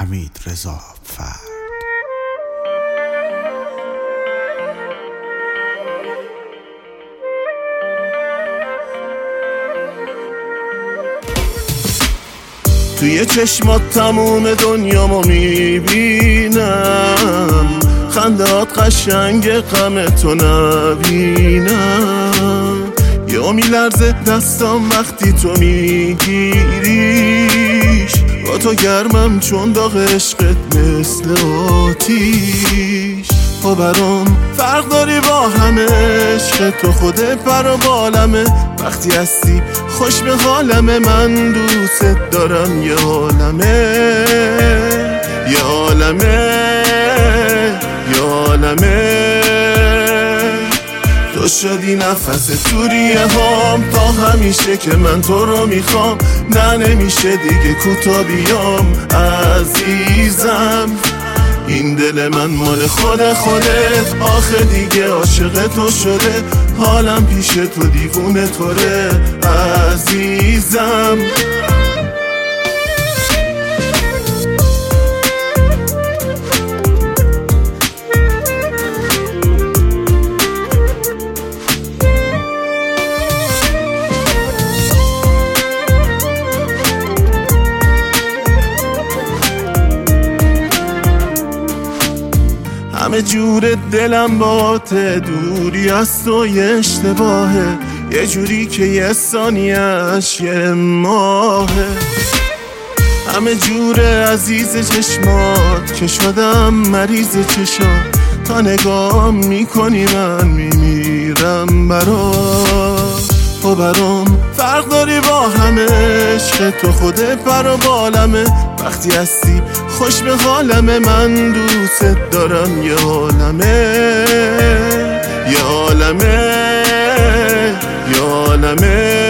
حمیدرضا فرد. توی چشمات تموم دنیامو میبینم، خندهات قشنگ غمتو نبینم. یا میلرزه دستم وقتی تو میگیریش، با تو گرمم چون داغ عشقت مثل آتیش. تو برام فرق داری با همه، عشق تو خود پر و بالمه. وقتی هستی خوش به حالمه، من دوست دارم یه عالمه، یه عالمه، یه عالمه. تو شدی نفس تو ریه هام، تا همیشه که من تو رو میخوام. نه نمیشه دیگه کوتا بیام عزیزم، این دل من مال خودت. آخه دیگه عاشق تو شده، حالم پیش تو دیوونه طوره عزیزم. همه جور دلم باته، دوری از تو یه اشتباهه، یه جوری که یه ثانیه‌اش یه ماهه. همه جور عزیز چشمات که شدم مریض چشات، تا نگاه میکنی من میمیرم برات. تو برام فرق داری با همه، عشق تو خود پر و بالمه. وقتی هستی خوش به حالمه، من دوست دارم یه عالمه، یه عالمه، یه عالمه.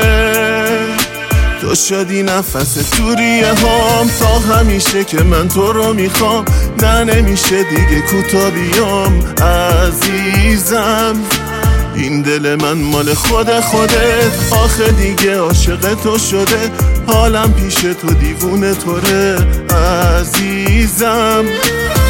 تو شدی نفس تو ریه هام، تا همیشه که من تو رو میخوام. نه نمیشه دیگه کوتا بیام عزیزم، این دل من مال خودت. آخه دیگه عاشق تو شده، حالم پیش تو دیوونه طوره عزیزم.